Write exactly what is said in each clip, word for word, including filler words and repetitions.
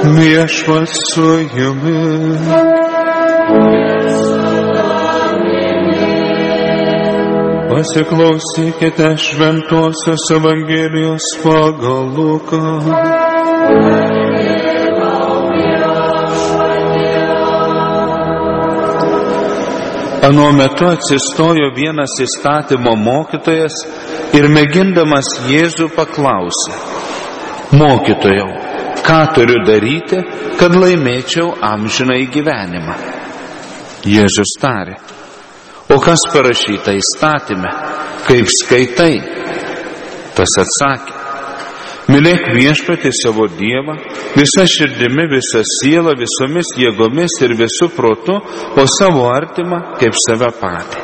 Viešpats su jumis. Pasiklausykite Šventosios Evangelijos pagal Luką. Anuo metu atsistojo vienas įstatymo mokytojas ir mėgindamas Jėzų paklausė: Mokytojau, ką turiu daryti, kad laimėčiau amžinąjį gyvenimą? Jėzus tarė: O kas parašyta įstatyme, kaip skaitai? Tas atsakė: Mylėk Viešpatį savo Dievą visa širdimi, visa siela, visomis jėgomis ir visų protu, o savo artimą kaip save patį.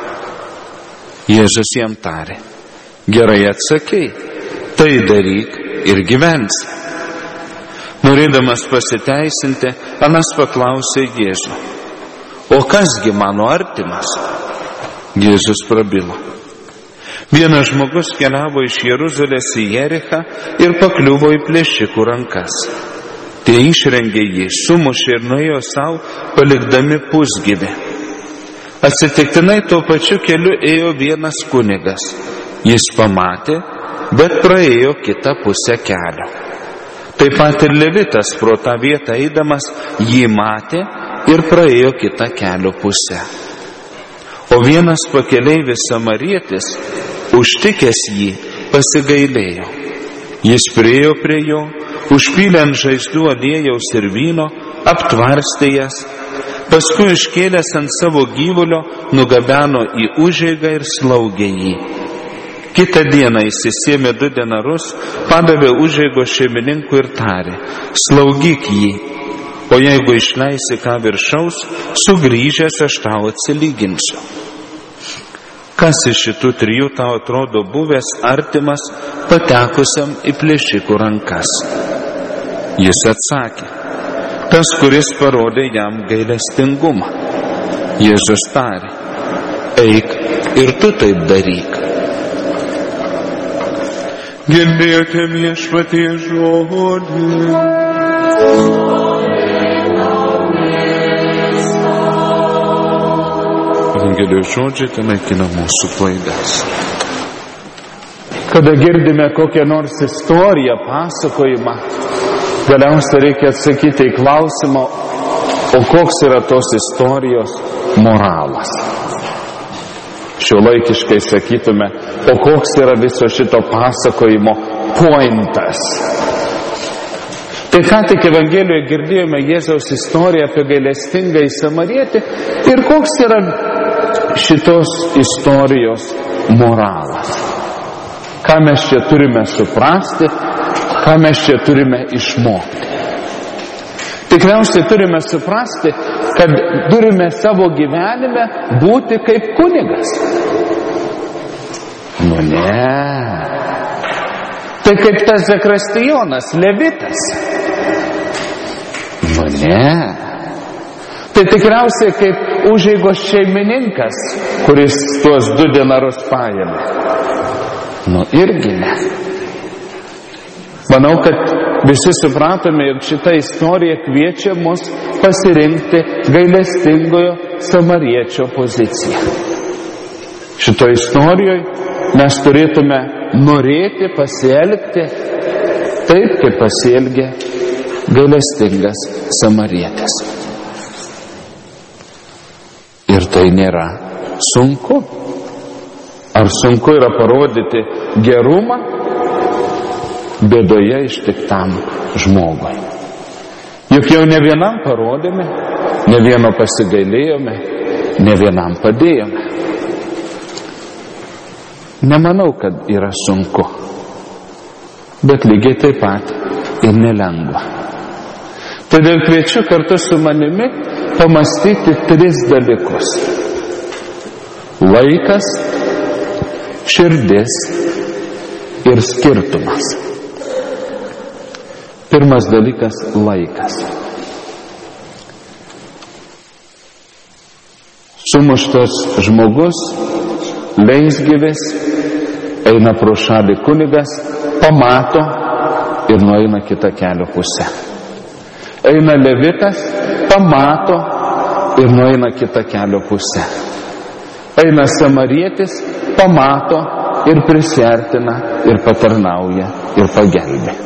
Jėzus jam tarė: Gerai atsakei, tai daryk ir gyvensi. Norėdamas pasiteisinti, anas paklausė Jėzų: O kasgi mano artimas? Jėzus prabilo: Vienas žmogus keliavo iš Jeruzalės į Jerichą ir pakliuvo į plėšikų rankas. Tie išrengė jį, sumušė ir nuėjo savo, palikdami pusgyvį. Atsitiktinai tuo pačiu keliu ėjo vienas kunigas. Jis pamatė, bet praėjo kitą pusę kelio. Taip pat ir Levitas pro tą vietą eidamas jį matė ir praėjo kitą kelio pusę. O vienas pakeleivis samarietis, užtikęs jį, pasigailėjo. Jis priėjo prie jo, užpylė ant žaizdų aliejaus ir vyno, aptvarstė jas, paskui iškėlęs ant savo gyvulio, nugabeno į užeigą ir slaugė jį. Kitą dieną įsisėmė du denarus, padavė užeigos šeimininkui ir tarė: Slaugyk jį, o jeigu išleisi ką viršaus, sugrįžęs aš tau atsilyginsiu. Kas iš šitų trijų tau atrodo buvęs artimas patekusiam į plėšikų rankas? Jis atsakė: Tas, kuris parodė jam gailestingumą. Jėzus tarė: Eik ir tu taip daryk. Girdėjote Viešpaties žodį. Evangelijos žodžiai ten naikina mūsų klaidas. Kada girdime kokią nors istoriją, pasakojimą, galiausiai reikia atsakyti į klausimą, o koks yra tos istorijos moralas. Šiuolaikiškai sakytume, o koks yra viso šito pasakojimo pointas. Tai ką tik Evangelijoje girdėjome Jėzaus istoriją apie gailestingąjį samarietį ir koks yra šitos istorijos moralas. Ką mes čia turime suprasti, ką mes čia turime išmokti. Tikriausiai turime suprasti, kad turime savo gyvenime būti kaip kunigas. Nu ne. Tai kaip tas Zakristijonas, Levitas. Nu ne. Tai tikriausiai kaip užeigos šeimininkas, kuris tuos du denarus paėmė. Nu irgi ne. Manau, kad visi supratome, jog šita istorija kviečia mus pasirinkti gailestingojo samariečio poziciją. Šito istorijoje mes turėtume norėti pasielgti taip, kaip pasielgė gailestingas samarietis. Ir tai nėra sunku. Ar sunku yra parodyti gerumą bėdoje ištiktam žmogui? Juk jau ne vienam parodėme, ne vieno pasigailėjome, ne vienam padėjome. Nemanau, kad yra sunku, bet lygiai taip pat ir nelengva. Todėl kviečiu kartu su manimi pamastyti tris dalykus. Laikas, širdis ir skirtumas. Pirmas dalykas – laikas. Sumuštas žmogus, leisgyvis, eina pro šalį kunigas, pamato ir nueina kitą kelio pusę. Eina levitas, pamato ir nueina kitą kelio pusę. Eina samarietis, pamato ir prisiartina ir patarnauja ir pagelbė.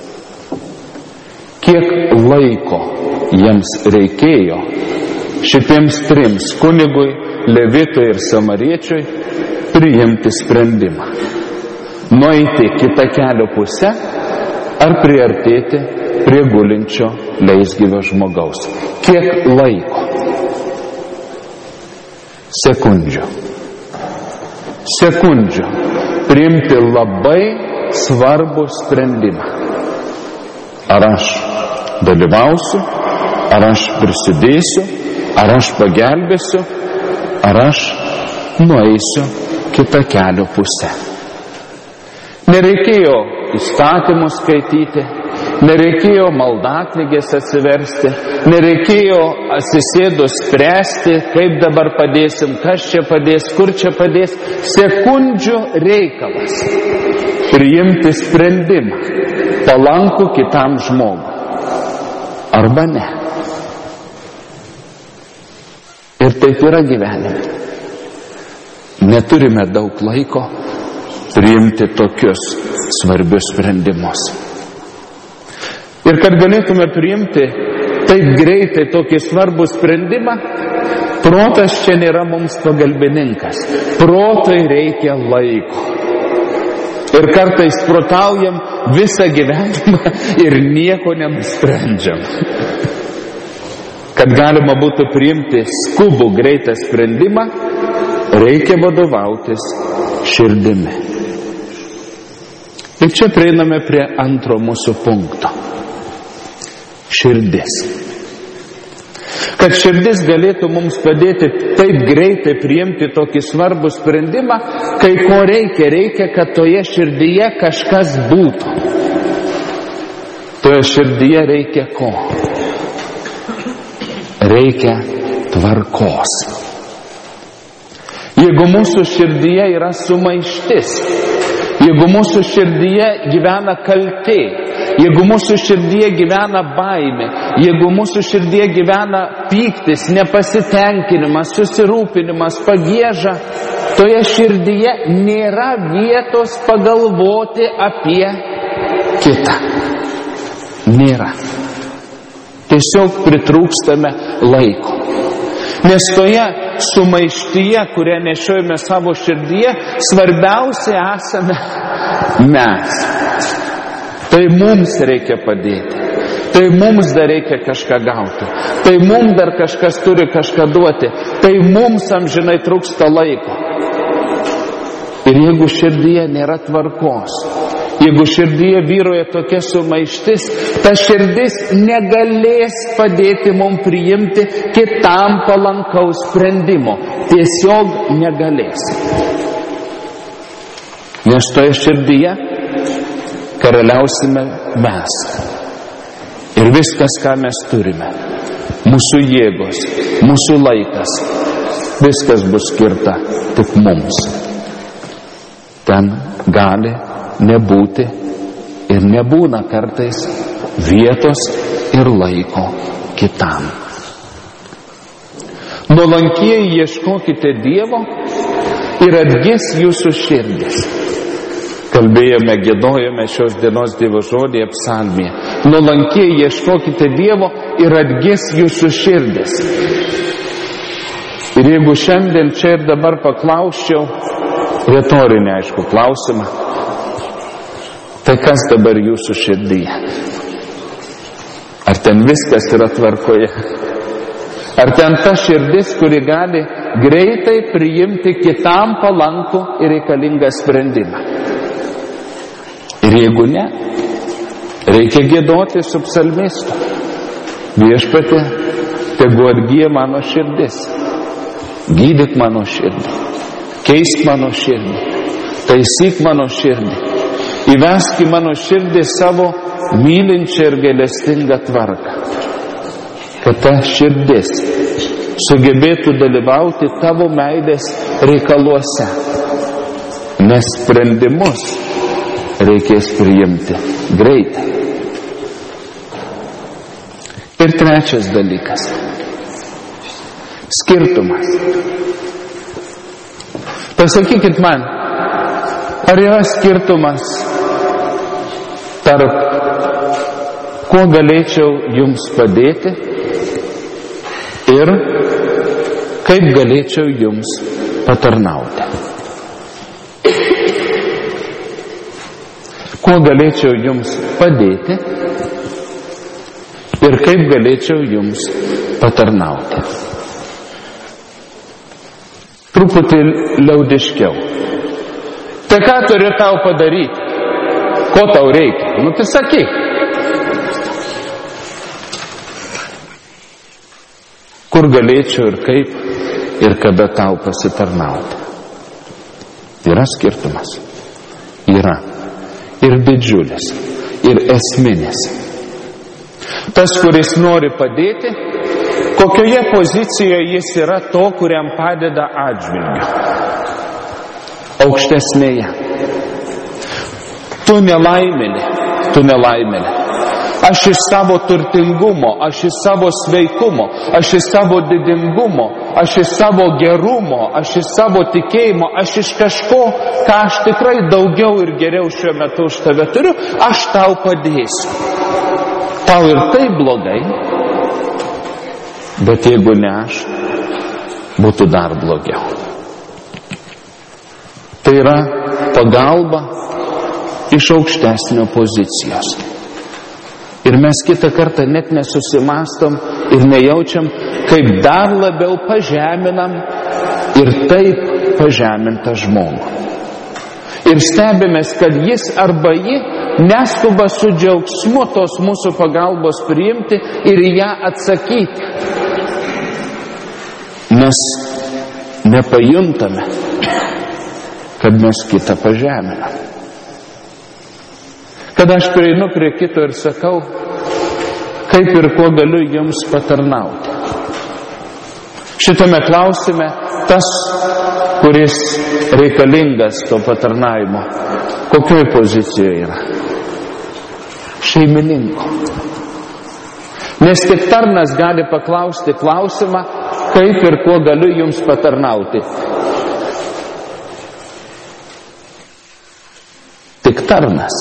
Kiek laiko jiems reikėjo šitiems trims, kunigui, levitui ir samariečiui, priimti sprendimą? Nueiti kitą kelio pusę ar priartėti prie gulinčio leisgyvio žmogaus? Kiek laiko? Sekundžių. Sekundžių. Priimti labai svarbų sprendimą. Ar aš dalyvausiu, ar aš prisidėsiu, ar aš pagelbėsiu, ar aš nueisiu kitą kelio pusę. Nereikėjo įstatymų skaityti, nereikėjo maldaknygės atsiversti, nereikėjo atsisėdus spręsti, kaip dabar padėsim, kas čia padės, kur čia padės. Sekundžių reikalas priimti sprendimą, palankų kitam žmogui. Arba ne. Ir taip yra gyvenime. Neturime daug laiko priimti tokius svarbius sprendimus. Ir kad galėtume priimti taip greitai tokį svarbų sprendimą, protas čia nėra mums pagalbininkas. Protui reikia laiko. Ir kartais protaujam visą gyvenimą ir nieko nenusprendžiam. Kad galima būtų priimti skubų greitą sprendimą, reikia vadovautis širdimi. Ir čia prieiname prie antro mūsų punkto. Širdis. Kad širdis galėtų mums padėti taip greitai priimti tokį svarbų sprendimą, kai ko reikia, reikia, kad toje širdyje kažkas būtų. Toje širdyje reikia ko? Reikia tvarkos. Jeigu mūsų širdyje yra sumaištis, jeigu mūsų širdyje gyvena kaltė, jeigu mūsų širdyje gyvena baimė, jeigu mūsų širdyje gyvena pyktis, nepasitenkinimas, susirūpinimas, pagieža, toje širdyje nėra vietos pagalvoti apie kitą. Nėra. Tiesiog pritrūkstame laiko. Nes toje sumaištyje, kurią nešiojame savo širdyje, svarbiausia esame mes. Tai mums reikia padėti. Tai mums dar reikia kažką gauti. Tai mums dar kažkas turi kažką duoti. Tai mums amžinai trūksta laiko. Ir jeigu širdyje nėra tvarkos, jeigu širdyje vyroja tokia sumaištis, ta širdis negalės padėti mums priimti kitam palankaus sprendimo. Tiesiog negalės. Nes toje širdyje karaliausime mes. Ir viskas, ką mes turime, mūsų jėgos, mūsų laikas, viskas bus skirta tik mums. Ten gali nebūti ir nebūna kartais vietos ir laiko kitam. Nuolankiai ieškokite Dievo ir atgis jūsų širdis. Kalbėjome, giedojome šios dienos Dievo žodį psalmėje. Nuolankiai ieškokite Dievo ir atgis jūsų širdis. Ir jeigu šiandien čia ir dabar paklausčiau, retorinį aišku klausimą, tai kas dabar jūsų širdyje? Ar ten viskas yra tvarkoje? Ar ten ta širdis, kuri gali greitai priimti kitam palankų ir reikalingą sprendimą? Ir jeigu ne, reikia giedoti su psalmistu. Viešpatie, tegu atgyja mano širdis. Gydyk mano širdį. Keisk mano širdį. Taisyk mano širdį. Įvesk į mano širdį savo mylinčią ir gailestingą tvarką. Kad ta širdis sugebėtų dalyvauti tavo meilės reikaluose. Nes sprendimus reikės priimti greitai. Ir trečias dalykas. Skirtumas. Pasakykit man, ar yra skirtumas tarp kuo galėčiau jums padėti ir kaip galėčiau jums patarnauti. Kuo galėčiau jums padėti ir kaip galėčiau jums patarnauti. Truputį liaudiškiau. Tai ką turiu tau padaryti? Ko tau reikia? Nu tai sakyk. Kur galėčiau ir kaip ir kada tau pasitarnauti. Yra skirtumas. Yra. Ir didžiulis. Ir esminis. Tas, kuris nori padėti, kokioje pozicijoje jis yra to, kuriam padeda atžvilgiu. Aukštesnėje. Tu nelaimėlė, tu nelaimėlė. Aš iš savo turtingumo, aš iš savo sveikumo, aš iš savo didingumo, aš iš savo gerumo, aš iš savo tikėjimo, aš iš kažko, ką aš tikrai daugiau ir geriau šiuo metu už tave turiu, aš tau padėsiu. Tau ir tai blogai, bet jeigu ne aš, būtų dar blogiau. Tai yra pagalba iš aukštesnio pozicijos. Ir mes kitą kartą net nesusimastom ir nejaučiam, kaip dar labiau pažeminam ir taip pažemintą žmogų. Ir stebimės, kad jis arba ji neskuba su džiaugsmu tos mūsų pagalbos priimti ir į ją atsakyti. Mes nepajuntame, kad mes kitą pažeminam. Kad aš prieinu prie kito ir sakau, kaip ir kuo galiu jums patarnauti. Šitame klausime tas, kuris reikalingas to patarnavimo, kokioje pozicijoje yra? Šeimininko. Nes tik tarnas gali paklausti klausimą, kaip ir kuo galiu jums patarnauti. Tik tarnas.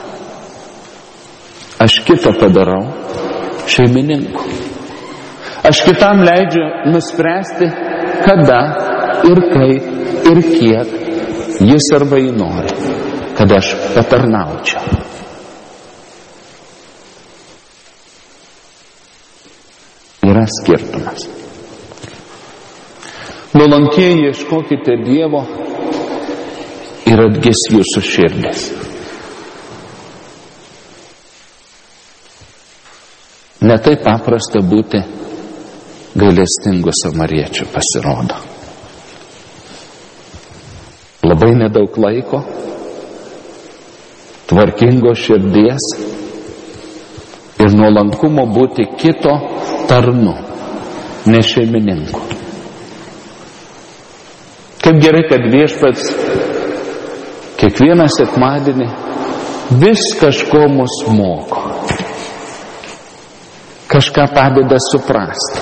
Aš kitą padarau šeimininku. Aš kitam leidžiu nuspręsti, kada ir kaip ir kiek jis arba jį nori, kad aš patarnaučiau. Yra skirtumas. Nuolankiai ieškokite Dievo ir atgis jūsų širdis. Netai paprasta būti gailestingu samariečiu, pasirodo. Labai nedaug laiko, tvarkingo širdies ir nuolankumo būti kito tarnu, ne šeimininku. Kaip gerai, kad viešpats kiekvieną sekmadienį vis kažko mus moko. Kažką padeda suprasti.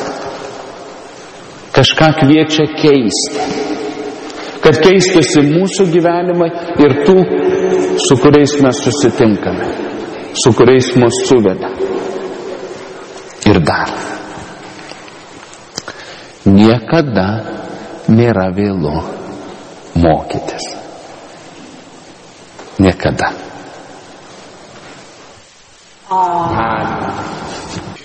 Kažką kviečia keisti. Kad keistusi mūsų gyvenimai ir tų, su kuriais mes susitinkame, su kuriais mus suveda. Ir dar. Niekada nėra vėlu mokytis. Niekada. Amen.